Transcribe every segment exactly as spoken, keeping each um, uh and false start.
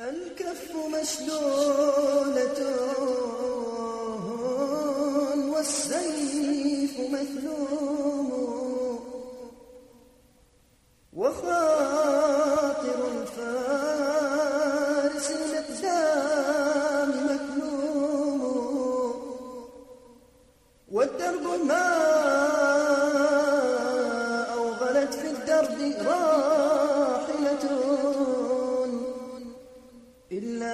الكف مشلولة والسيف مثلوم وخاطر الفارس المقدام مكلوم والدرب ما أوغلت في الدرب راحلة إلا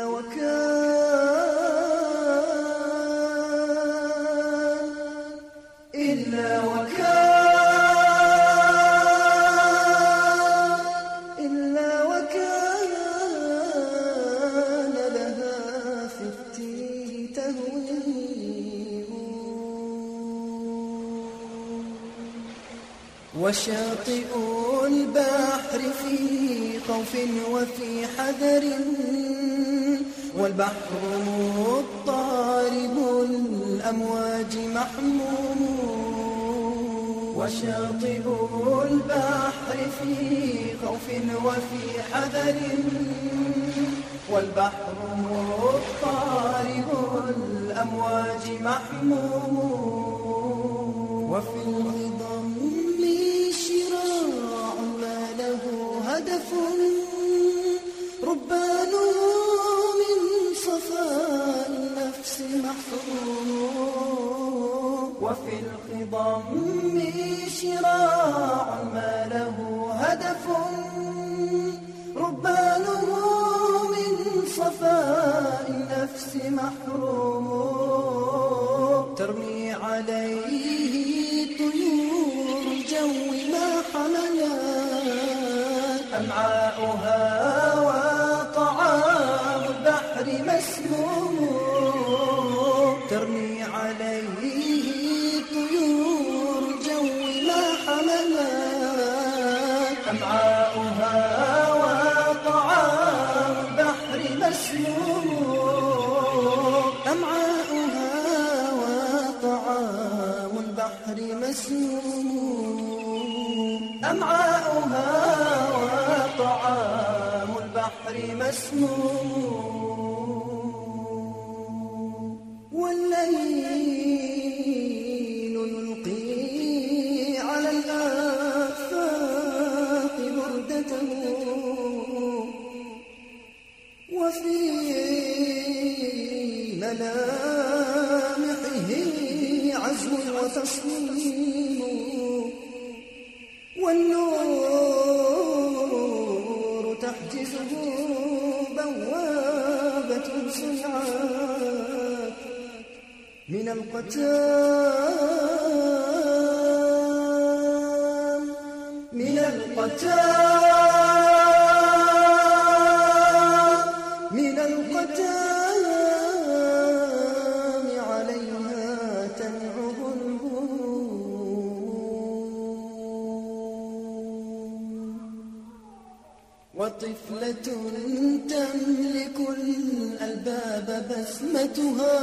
وكان إلا وكان إلا وكان لها في التيه تهويم وشاطئ البحر في خوف وفي حذر والبحر مضطرب الأمواج محموم وشاطئ البحر في خوف وفي حذر والبحر مضطرب الأمواج محموم وفي الهضم شراع ما له هدف ربانه من صفاء النفس محروم وفي الخضم شراع ما له هدف ربانه من صفاء النفس محروم ترمي عليه طيور الجو ما حملت أمعاؤها وطعام البحر مسموم ترمي عليه طيور الجو ما حملت أمعاؤها وطعام البحر مسموم أمعاؤها وطعام البحر مسموم أمعاؤها وطعام البحر مسموم والليل يلقي على الآفاق بردته وفي ملامحه عزم وتصميم والنور تحجزه بوابة صنعت من القتام من القتام من القتام عليها تنعب وطفلة تملك الألباب بسمتها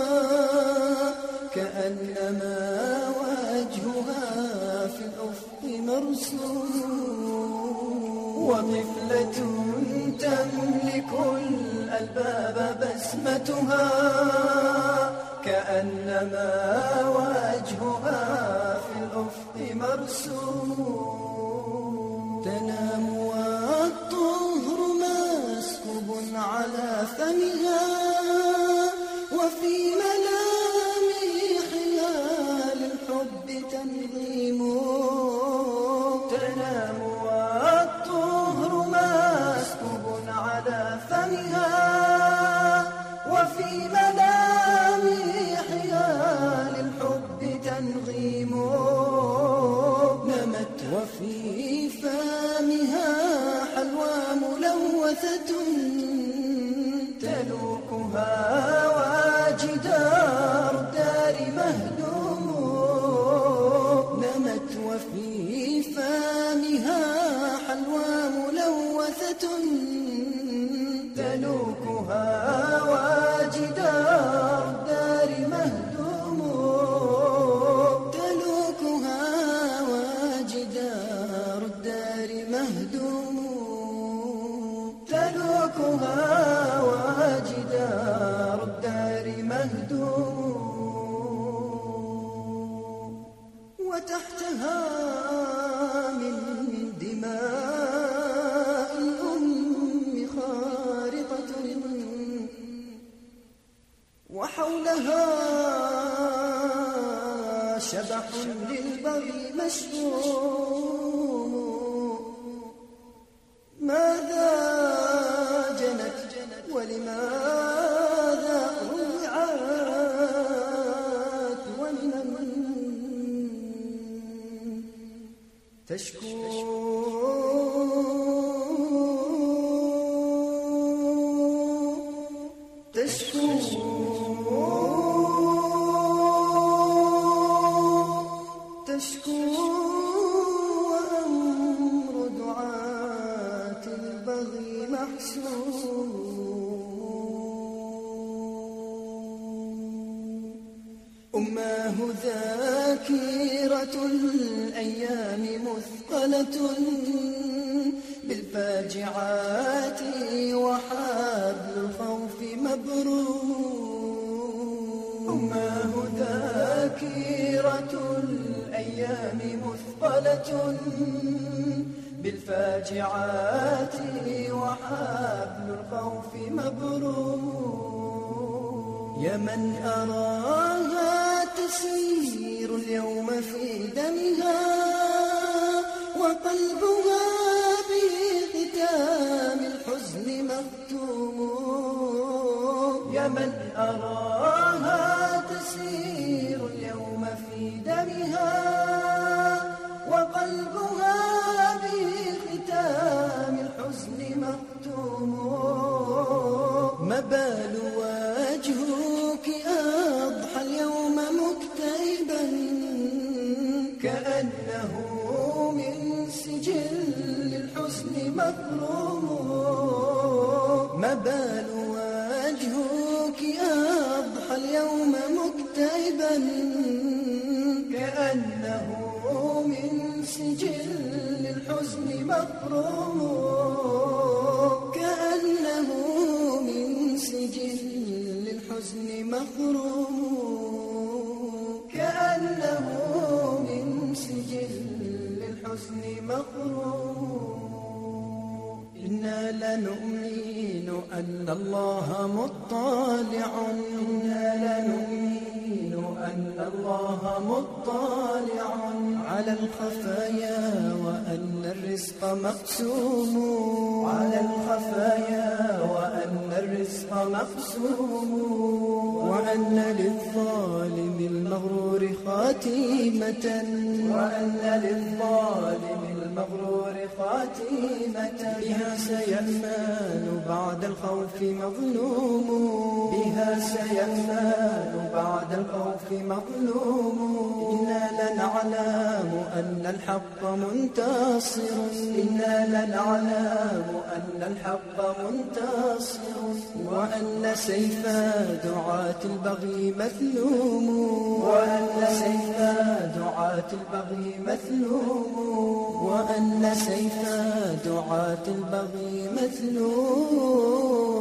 كأنما وجهها في الأفق مرسوم وطفلة تملك الألباب بسمتها كأنما وجهها في الأفق مرسوم تنام والطهر مسكوب على فمها وفي ملامحها للحب تنظيم تنام والطهر مسكوب على فمها وفي ملامحها للحب تنغيم نمت وفي فمها حلوى ملوثة تلوكها وجدار الدار مهدوم نمت وفي فمها حلوى ملوثة تلوكها وجدار الدار مهدوم تلوكها وجدار الدار مهدوم تلوكها شبح للبغي مشؤوم. ماذا جنت ولماذا روعت ولمن تشكو تشكو تشكو وأمر دعاة البغي محسوم. أماه ذاكرة الأيام مثقلة بالفاجعات وحبل الخوف مبروم. أماه ذاكرة الأيام مثقلة بالفاجعات وحبل الخوف مبروم. يا من أراها تسير اليوم في دمها وقلبها بختام الحزن مختوم. يا من أراها تسير اليوم في دمها وقلبها بختام الحزن مختوم. ما بال وجهك أضحى اليوم مكتئبا كأنه من سجل الحزن مخروم. ما بال وجهك أضحى اليوم مكتئبا كأنه من سجل الحزن مخروم. كأنه من سجل الحزن مخروم. كأنه من سجل الحزن مخروم. إنا لنؤمن أن الله مطلع. إنا لنؤمن أن الله مطلع على الخفايا وأن الرزق مقسوم. على الخفايا وأن الرزق مقسوم. وأن للظالم المغرور خاتمة. وأن للظالم المغرور خاتمة بها سيأمان بعد الخوف مظلوم. بها سيأمان بعد الخوف مظلوم. إنا لنعلم أن الحق منتصر. إنا لنعلم أن الحق منتصر وأن سيف دعاة البغي مثلوم. وأن سيف دعاة البغي مثلوم. وأن سيف دعاة البغي مثلوم.